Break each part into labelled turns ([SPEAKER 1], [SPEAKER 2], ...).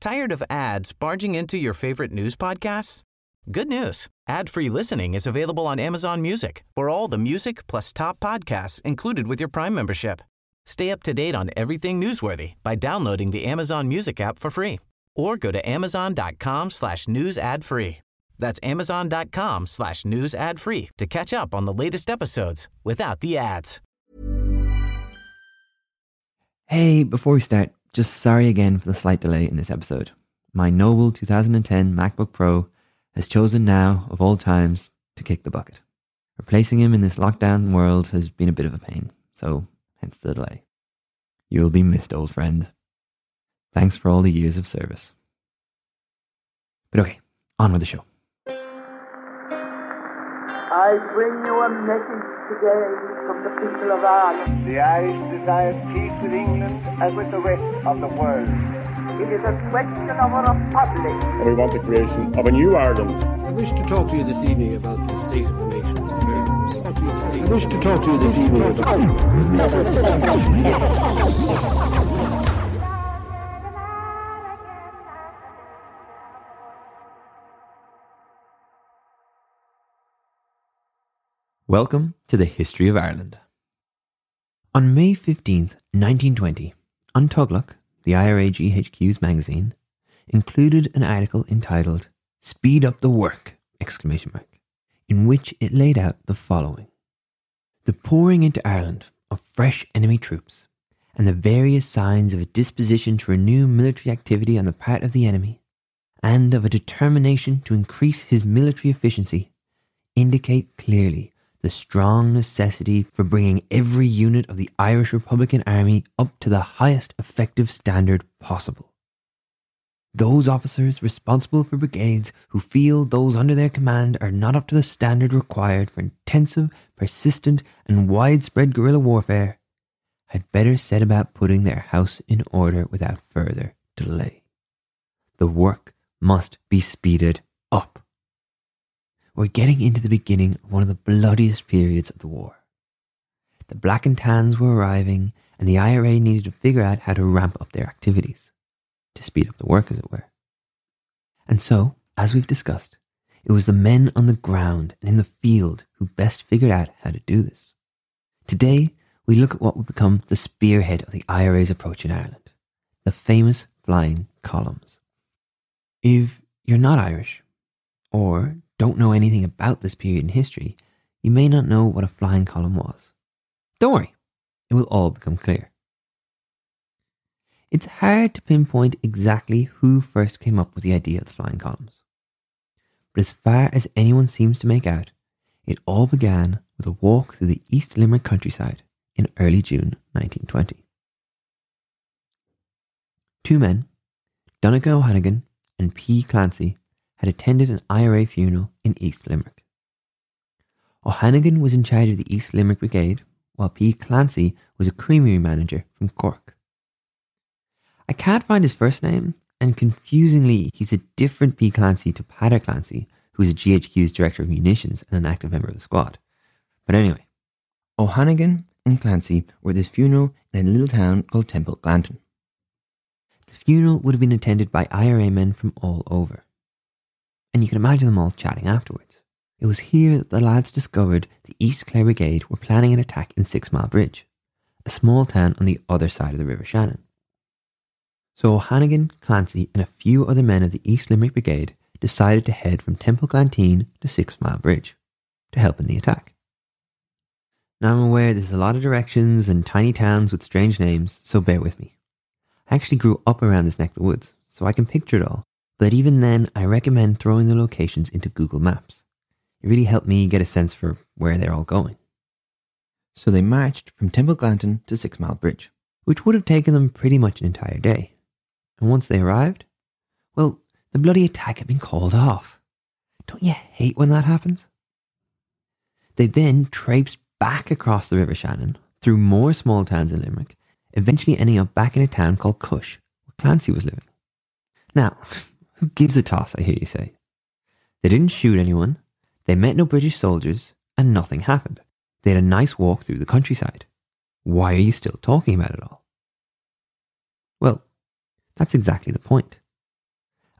[SPEAKER 1] Tired of ads barging into your favorite news podcasts? Good news. Ad-free listening is available on Amazon Music for all the music plus top podcasts included with your Prime membership. Stay up to date on everything newsworthy by downloading the Amazon Music app for free or go to amazon.com/news ad free. That's amazon.com/news ad free to catch up on the latest episodes without the ads.
[SPEAKER 2] Hey, before we start, just sorry again for the slight delay in this episode. My noble 2010 MacBook Pro has chosen now, of all times, to kick the bucket. Replacing him in this lockdown world has been a bit of a pain, so hence the delay. You'll be missed, old friend. Thanks for all the years of service. But okay, on with the show.
[SPEAKER 3] I bring you a message today from the people of Ireland.
[SPEAKER 4] The Irish desire peace with England and with the rest of the world.
[SPEAKER 3] It is a question of a republic.
[SPEAKER 5] And we want the creation of a new Ireland.
[SPEAKER 6] I wish to talk to you this evening about the state of the nation's affairs.
[SPEAKER 2] Welcome to the History of Ireland. On May 15th, 1920, An Toghclach, the IRA GHQ's magazine, included an article entitled "Speed Up the Work!" in which it laid out the following. The pouring into Ireland of fresh enemy troops and the various signs of a disposition to renew military activity on the part of the enemy and of a determination to increase his military efficiency indicate clearly the strong necessity for bringing every unit of the Irish Republican Army up to the highest effective standard possible. Those officers responsible for brigades who feel those under their command are not up to the standard required for intensive, persistent and widespread guerrilla warfare had better set about putting their house in order without further delay. The work must be speeded up. We're getting into the beginning of one of the bloodiest periods of the war. The Black and Tans were arriving and the IRA needed to figure out how to ramp up their activities, to speed up the work as it were. And so, as we've discussed, it was the men on the ground and in the field who best figured out how to do this. Today, we look at what would become the spearhead of the IRA's approach in Ireland, the famous flying columns. If you're not Irish, or don't know anything about this period in history, you may not know what a flying column was. Don't worry, it will all become clear. It's hard to pinpoint exactly who first came up with the idea of the flying columns. But as far as anyone seems to make out, it all began with a walk through the East Limerick countryside in early June 1920. Two men, Donogh O'Hannigan and P. Clancy, had attended an IRA funeral in East Limerick. O'Hannigan was in charge of the East Limerick Brigade, while P. Clancy was a creamery manager from Cork. I can't find his first name, and confusingly, he's a different P. Clancy to Peadar Clancy, who is a GHQ's director of munitions and an active member of the squad. But anyway, O'Hannigan and Clancy were at this funeral in a little town called Temple Glanton. The funeral would have been attended by IRA men from all over, and you can imagine them all chatting afterwards. It was here that the lads discovered the East Clare Brigade were planning an attack in 6 Mile Bridge, a small town on the other side of the River Shannon. So O'Hannigan, Clancy and a few other men of the East Limerick Brigade decided to head from Temple Glantine to 6 Mile Bridge to help in the attack. Now I'm aware there's a lot of directions and tiny towns with strange names, so bear with me. I actually grew up around this neck of the woods, so I can picture it all, but even then I recommend throwing the locations into Google Maps. It really helped me get a sense for where they're all going. So they marched from Temple Glanton to 6 Mile Bridge, which would have taken them pretty much an entire day. And once they arrived, well, the bloody attack had been called off. Don't you hate when that happens? They then traipsed back across the River Shannon, through more small towns in Limerick, eventually ending up back in a town called Cush, where Clancy was living. Now, who gives a toss, I hear you say? They didn't shoot anyone, they met no British soldiers, and nothing happened. They had a nice walk through the countryside. Why are you still talking about it all? Well, that's exactly the point.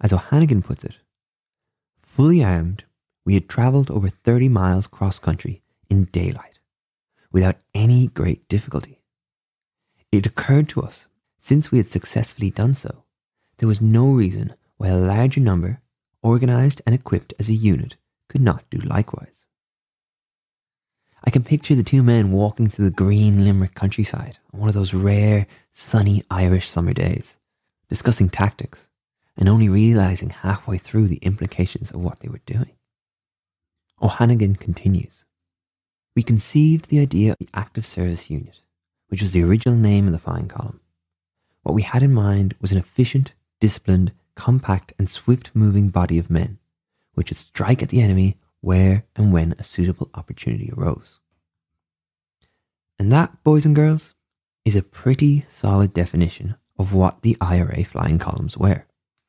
[SPEAKER 2] As O'Hannigan puts it, fully armed, we had travelled over 30 miles cross-country in daylight, without any great difficulty. It occurred to us, since we had successfully done so, there was no reason why a larger number, organised and equipped as a unit, could not do likewise. I can picture the two men walking through the green Limerick countryside on one of those rare, sunny Irish summer days, discussing tactics, and only realising halfway through the implications of what they were doing. O'Hannigan continues, "We conceived the idea of the Active Service Unit, which was the original name of the flying column. What we had in mind was an efficient, disciplined, compact and swift-moving body of men, which would strike at the enemy where and when a suitable opportunity arose." And that, boys and girls, is a pretty solid definition of what the IRA flying columns were.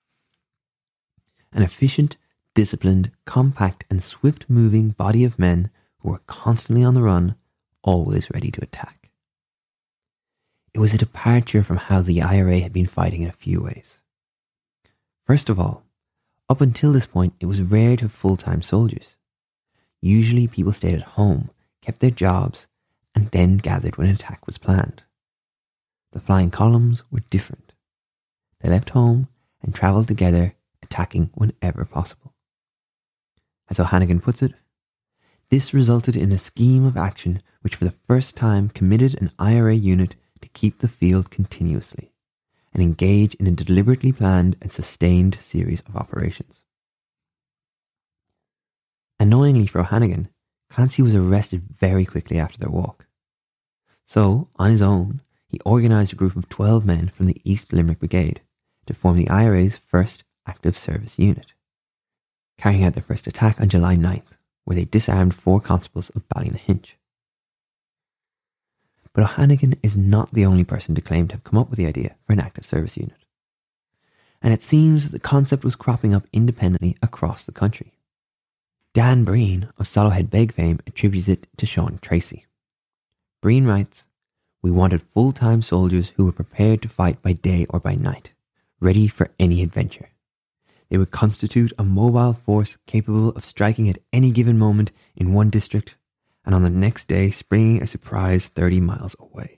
[SPEAKER 2] An efficient, disciplined, compact and swift-moving body of men who were constantly on the run, always ready to attack. It was a departure from how the IRA had been fighting in a few ways. First of all, up until this point, it was rare to have full-time soldiers. Usually people stayed at home, kept their jobs, and then gathered when an attack was planned. The flying columns were different. They left home and travelled together, attacking whenever possible. As O'Hannigan puts it, this resulted in a scheme of action which for the first time committed an IRA unit to keep the field continuously and engage in a deliberately planned and sustained series of operations. Annoyingly for O'Hannigan, Clancy was arrested very quickly after their walk. So, on his own, he organised a group of 12 men from the East Limerick Brigade to form the IRA's first Active Service Unit, carrying out their first attack on July 9th, where they disarmed 4 constables of Ballynahinch. But O'Hannigan is not the only person to claim to have come up with the idea for an Active Service Unit. And it seems that the concept was cropping up independently across the country. Dan Breen of Solohead Beg fame attributes it to Sean Tracy. Breen writes, "We wanted full-time soldiers who were prepared to fight by day or by night, ready for any adventure. They would constitute a mobile force capable of striking at any given moment in one district and on the next day springing a surprise 30 miles away."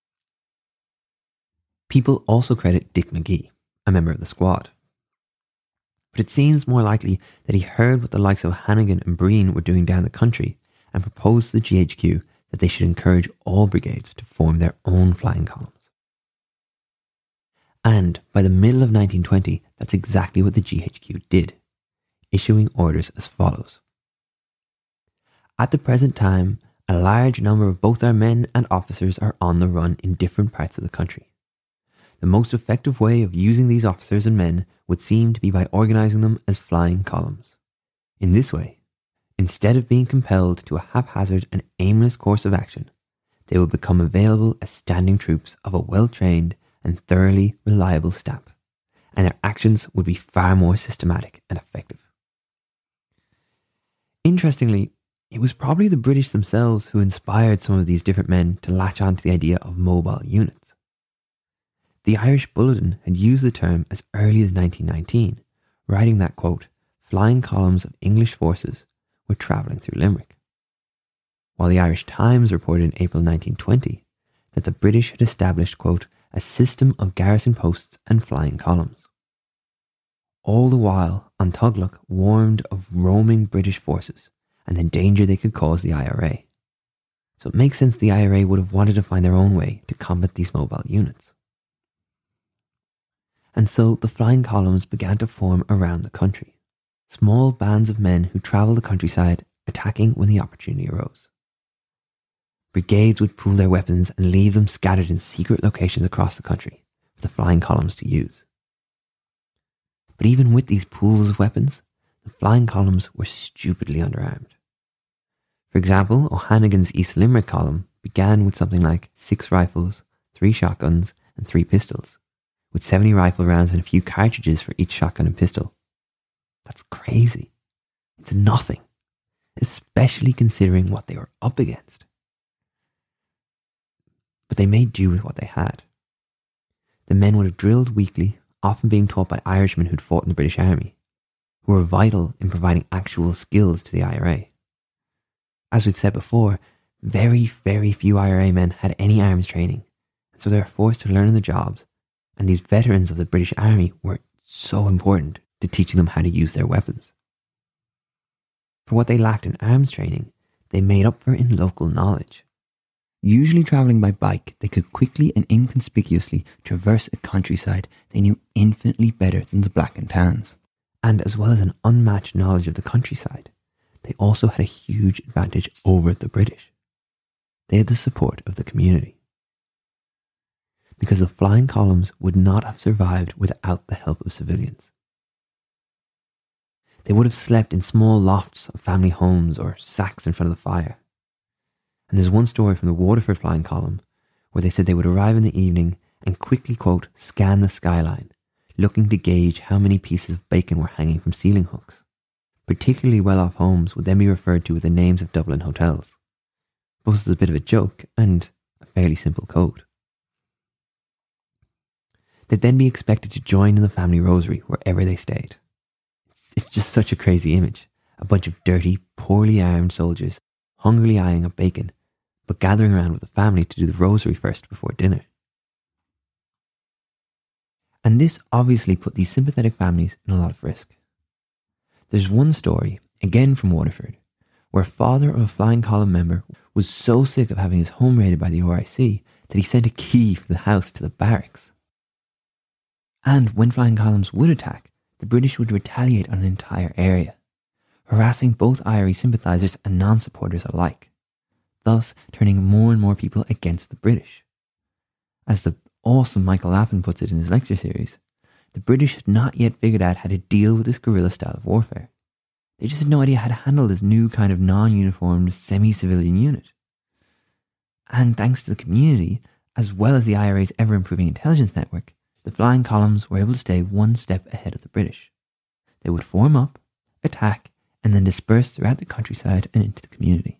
[SPEAKER 2] People also credit Dick McGee, a member of the squad. But it seems more likely that he heard what the likes of Hannigan and Breen were doing down the country and proposed to the GHQ that they should encourage all brigades to form their own flying columns. And by the middle of 1920, that's exactly what the GHQ did, issuing orders as follows. At the present time, a large number of both our men and officers are on the run in different parts of the country. The most effective way of using these officers and men would seem to be by organising them as flying columns. In this way, instead of being compelled to a haphazard and aimless course of action, they would become available as standing troops of a well-trained and thoroughly reliable stamp, and their actions would be far more systematic and effective. Interestingly, it was probably the British themselves who inspired some of these different men to latch on to the idea of mobile units. The Irish Bulletin had used the term as early as 1919, writing that, quote, "flying columns of English forces were travelling through Limerick," while the Irish Times reported in April 1920 that the British had established, quote, "a system of garrison posts and flying columns." All the while, An Tuglach warned of roaming British forces and the danger they could cause the IRA. So it makes sense the IRA would have wanted to find their own way to combat these mobile units. And so the flying columns began to form around the country. Small bands of men who travelled the countryside, attacking when the opportunity arose. Brigades would pool their weapons and leave them scattered in secret locations across the country for the flying columns to use. But even with these pools of weapons, the flying columns were stupidly underarmed. For example, O'Hannigan's East Limerick column began with something like 6 rifles, 3 shotguns and 3 pistols, with 70 rifle rounds and a few cartridges for each shotgun and pistol. That's crazy. It's nothing, especially considering what they were up against. But they made do with what they had. The men would have drilled weekly, often being taught by Irishmen who'd fought in the British Army, who were vital in providing actual skills to the IRA. As we've said before, very, very few IRA men had any arms training, so they were forced to learn on the jobs, and these veterans of the British Army were so important to teaching them how to use their weapons. For what they lacked in arms training, they made up for in local knowledge. Usually travelling by bike, they could quickly and inconspicuously traverse a countryside they knew infinitely better than the Black and Tans. And as well as an unmatched knowledge of the countryside, they also had a huge advantage over the British. They had the support of the community. Because the flying columns would not have survived without the help of civilians. They would have slept in small lofts of family homes or sacks in front of the fire. And there's one story from the Waterford flying column where they said they would arrive in the evening and quickly, quote, scan the skyline, looking to gauge how many pieces of bacon were hanging from ceiling hooks. Particularly well-off homes would then be referred to with the names of Dublin hotels. Both as a bit of a joke and a fairly simple code. They'd then be expected to join in the family rosary wherever they stayed. It's just such a crazy image. A bunch of dirty, poorly armed soldiers hungrily eyeing up bacon, but gathering around with the family to do the rosary first before dinner. And this obviously put these sympathetic families in a lot of risk. There's one story, again from Waterford, where a father of a flying column member was so sick of having his home raided by the RIC that he sent a key for the house to the barracks. And when flying columns would attack, the British would retaliate on an entire area, harassing both IRA sympathisers and non-supporters alike, thus turning more and more people against the British. As the awesome Michael Lappin puts it in his lecture series, the British had not yet figured out how to deal with this guerrilla style of warfare. They just had no idea how to handle this new kind of non-uniformed, semi-civilian unit. And thanks to the community, as well as the IRA's ever-improving intelligence network, the flying columns were able to stay one step ahead of the British. They would form up, attack, and then disperse throughout the countryside and into the community.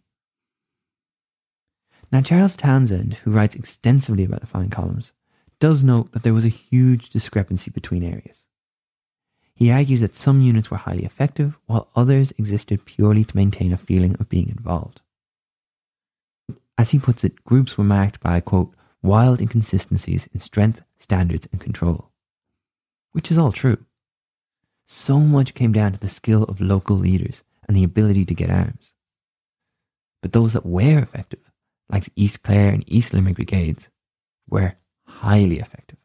[SPEAKER 2] Now, Charles Townsend, who writes extensively about the flying columns, does note that there was a huge discrepancy between areas. He argues that some units were highly effective, while others existed purely to maintain a feeling of being involved. As he puts it, groups were marked by, quote, wild inconsistencies in strength, standards, and control. Which is all true. So much came down to the skill of local leaders and the ability to get arms. But those that were effective, like the East Clare and East Limerick brigades, were highly effective.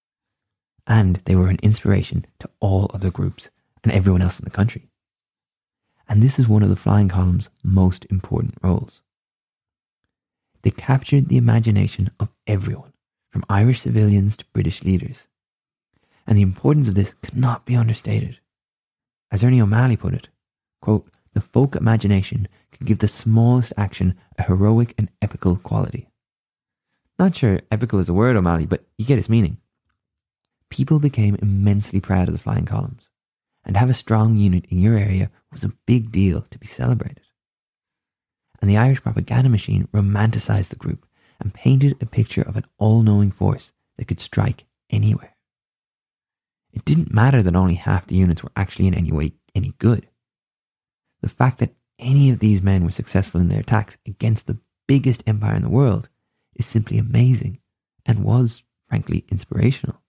[SPEAKER 2] And they were an inspiration to all other groups and everyone else in the country. And this is one of the flying column's most important roles. They captured the imagination of everyone, from Irish civilians to British leaders. And the importance of this cannot be understated. As Ernie O'Malley put it, quote, the folk imagination could give the smallest action a heroic and epical quality. Not sure epical is a word, O'Malley, but you get its meaning. People became immensely proud of the flying columns, and to have a strong unit in your area was a big deal to be celebrated. And the Irish propaganda machine romanticised the group and painted a picture of an all-knowing force that could strike anywhere. It didn't matter that only half the units were actually in any way any good. The fact that any of these men were successful in their attacks against the biggest empire in the world is simply amazing and was, frankly, inspirational.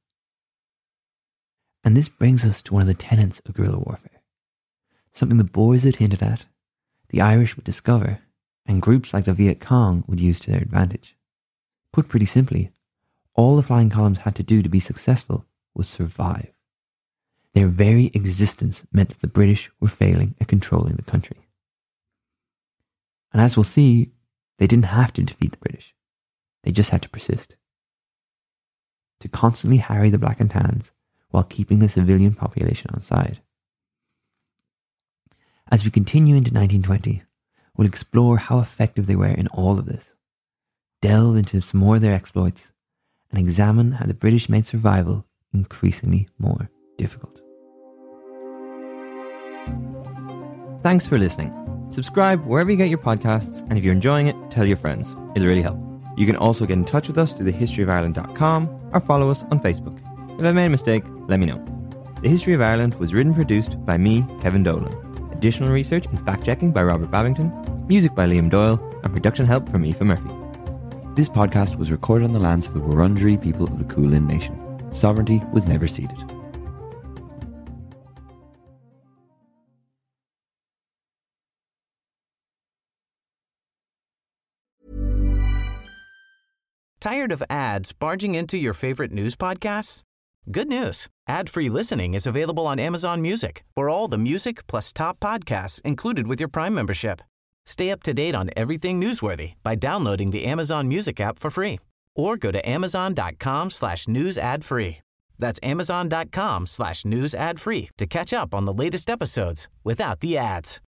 [SPEAKER 2] And this brings us to one of the tenets of guerrilla warfare, something the Boers had hinted at, the Irish would discover, and groups like the Viet Cong would use to their advantage. Put pretty simply, all the flying columns had to do to be successful was survive. Their very existence meant that the British were failing at controlling the country. And as we'll see, they didn't have to defeat the British. They just had to persist. To constantly harry the Black and Tans while keeping the civilian population on side. As we continue into 1920, we'll explore how effective they were in all of this, delve into some more of their exploits, and examine how the British made survival increasingly more difficult. Thanks for listening. Subscribe wherever you get your podcasts, and if you're enjoying it, tell your friends. It'll really help. You can also get in touch with us through thehistoryofireland.com or follow us on Facebook. If I made a mistake, let me know. The History of Ireland was written and produced by me, Kevin Dolan. Additional research and fact-checking by Robert Babington. Music by Liam Doyle. And production help from Aoife Murphy.
[SPEAKER 7] This podcast was recorded on the lands of the Wurundjeri people of the Kulin Nation. Sovereignty was never ceded.
[SPEAKER 1] Tired of ads barging into your favorite news podcasts? Good news. Ad-free listening is available on Amazon Music for all the music plus top podcasts included with your Prime membership. Stay up to date on everything newsworthy by downloading the Amazon Music app for free or go to amazon.com/news ad free. That's amazon.com/news ad free to catch up on the latest episodes without the ads.